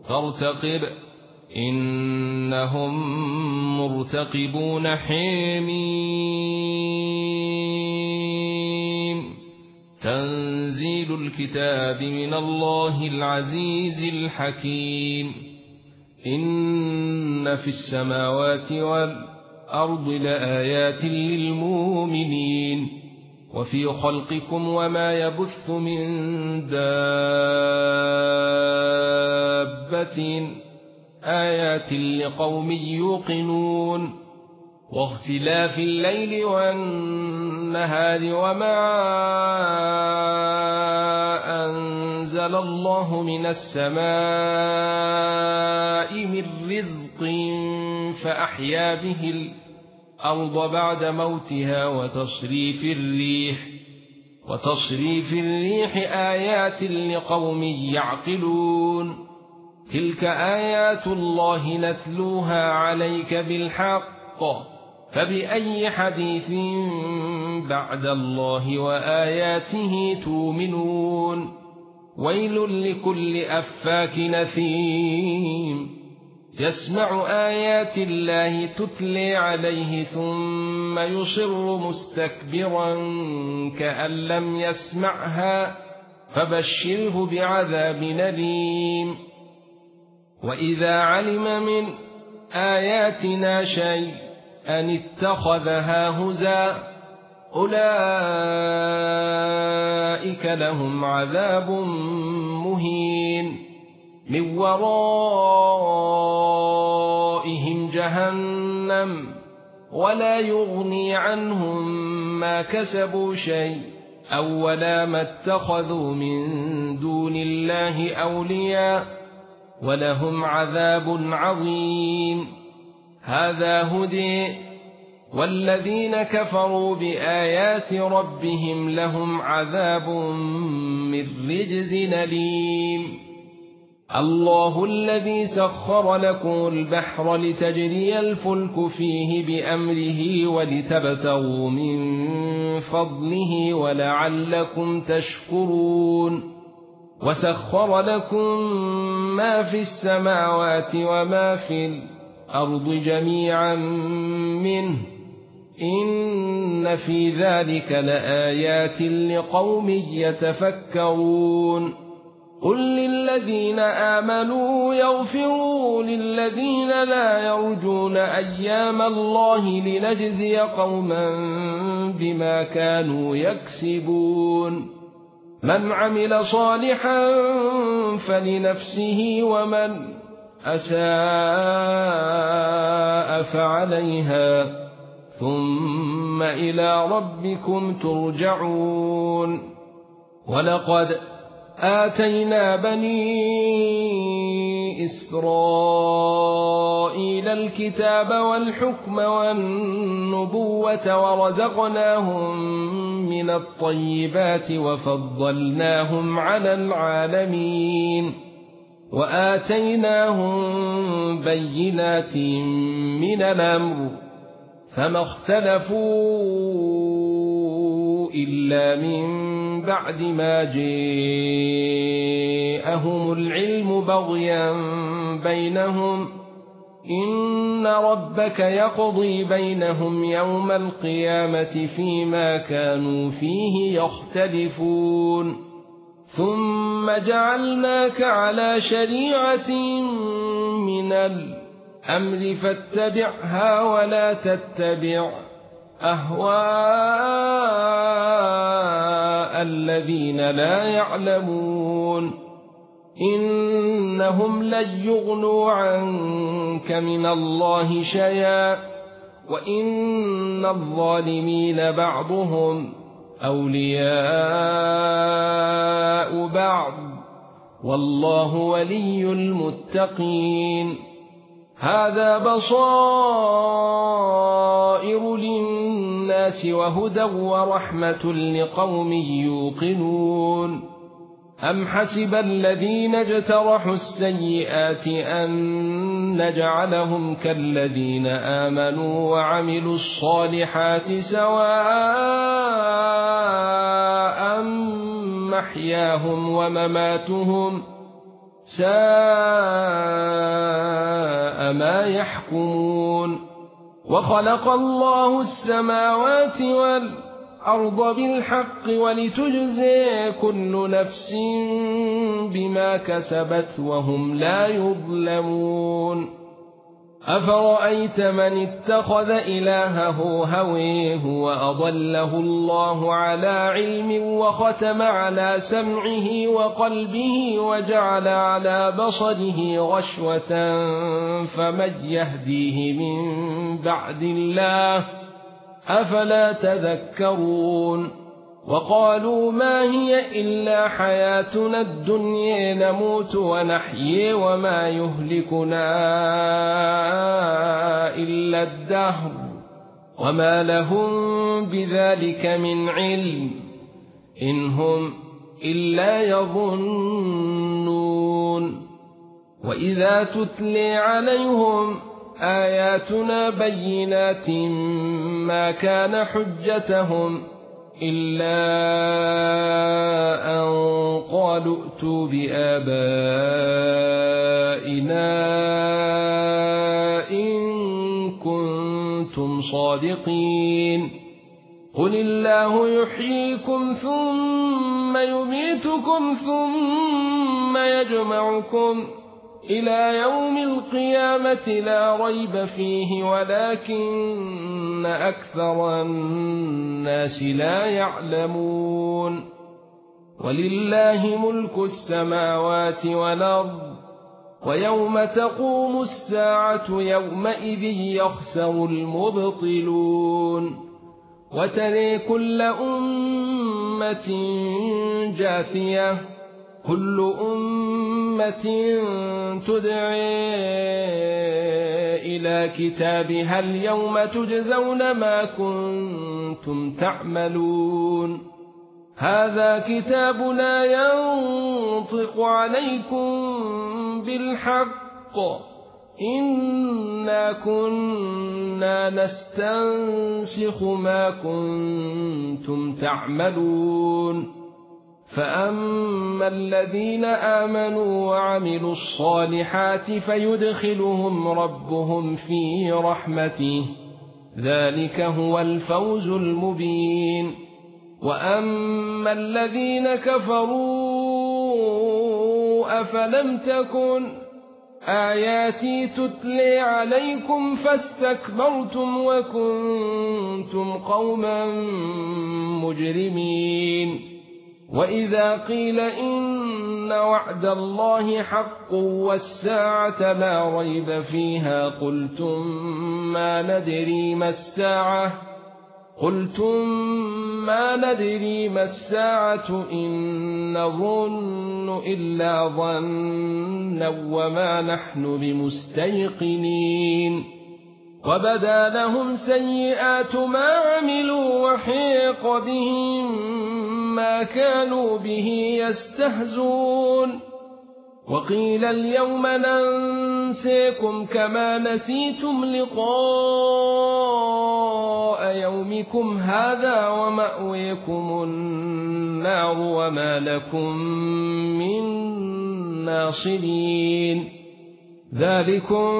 فارتقب إنهم مرتقبون حميم تنزيل الكتاب من الله العزيز الحكيم إن في السماوات والأرض لآيات للمؤمنين وفي خلقكم وما يبث من دابة آيات لقوم يوقنون واختلاف الليل والنهار وما أنزل الله من السماء من رزق فأحيا به الأرض بعد موتها وتصريف الريح آيات لقوم يعقلون تلك آيات الله نتلوها عليك بالحق فبأي حديث بعد الله وآياته تؤمنون ويل لكل أفاك نثيم يسمع آيات الله تتلي عليه ثم يصر مستكبرا كأن لم يسمعها فبشره بعذاب أليم وإذا علم من آياتنا شيئا اتخذها هزوا أولئك لهم عذاب مهين من ورائهم جهنم ولا يغني عنهم ما كسبوا شيئا ولا ما اتخذوا من دون الله أولياء ولهم عذاب عظيم هذا هدي والذين كفروا بآيات ربهم لهم عذاب من رجز أليم الله الذي سخر لكم البحر لتجري الفلك فيه بأمره ولتبتغوا من فضله ولعلكم تشكرون وسخر لكم ما في السماوات وما في الأرض جميعا منه إن في ذلك لآيات لقوم يتفكرون قل للذين آمنوا يغفروا للذين لا يرجون أيام الله لنجزي قوما بما كانوا يكسبون من عمل صالحا فلنفسه ومن أساء فعليها ثم إلى ربكم ترجعون ولقد آتينا بني إسرائيل الكتاب والحكم والنبوة ورزقناهم من الطيبات وفضلناهم على العالمين وآتيناهم بينات من الأمر فما اختلفوا إلا من بعد ما جاءهم العلم بغيا بينهم إن ربك يقضي بينهم يوم القيامة فيما كانوا فيه يختلفون ثم جعلناك على شريعة من الأمر فاتبعها ولا تتبع أهواء الذين لا يعلمون إنهم لن يغنوا عنك من الله شيئا وإن الظالمين بعضهم أولياء بعض والله ولي المتقين هذا بصائر للناس وهدى ورحمة لقوم يوقنون أم حسب الذين اجترحوا السيئات أن نجعلهم كالذين آمنوا وعملوا الصالحات سواء محياهم ومماتهم ساء ساء ما يحكمون وخلق الله السماوات والأرض بالحق ولتجزي كل نفس بما كسبت وهم لا يظلمون أفرأيت من اتخذ إلهه هويه وأضله الله على علم وختم على سمعه وقلبه وجعل على بصره غشوة فمن يهديه من بعد الله أفلا تذكرون وقالوا ما هي إلا حياتنا الدنيا نموت ونحيي وما يهلكنا إلا الدهر وما لهم بذلك من علم إن هم إلا يظنون وإذا تتلي عليهم آياتنا بينات ما كان حجتهم إلا أن قالوا ائتوا بآبائنا إن كنتم صادقين قل الله يحييكم ثم يميتكم ثم يجمعكم إلى يوم القيامة لا ريب فيه ولكن أكثر الناس لا يعلمون ولله ملك السماوات والأرض ويوم تقوم الساعة يومئذ يخسر المبطلون وترى كل أمة جاثية كل أمة تدعي إلى كتابها اليوم تجزون ما كنتم تعملون هذا كتابنا ينطق عليكم بالحق إنا كنا نستنسخ ما كنتم تعملون فأما الذين آمنوا وعملوا الصالحات فيدخلهم ربهم في رحمته ذلك هو الفوز المبين وأما الذين كفروا أفلم تكن آياتي تتلي عليكم فاستكبرتم وكنتم قوما مجرمين وإذا قيل إن وعد الله حق والساعة لا ريب فيها قلتم ما ندري ما الساعة إن نظن إلا ظنا وما نحن بمستيقنين وبدا لهم سيئات ما عملوا وحيق بهم ما كانوا به يستهزون وقيل اليوم ننسيكم كما نسيتم لقاء يومكم هذا ومأويكم النار وما لكم من ناصرين ذلكم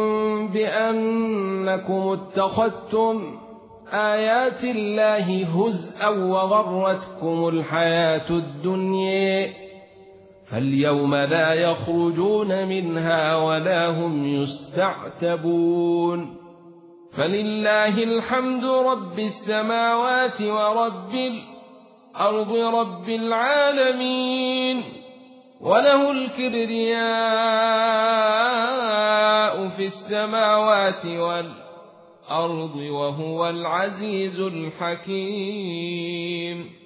بأنكم اتخذتم آيات الله هزءا وغرتكم الحياة الدنيا فاليوم لا يخرجون منها ولا هم يستعتبون فلله الحمد رب السماوات ورب الأرض رب العالمين وله الكبرياء في السماوات والأرض وهو العزيز الحكيم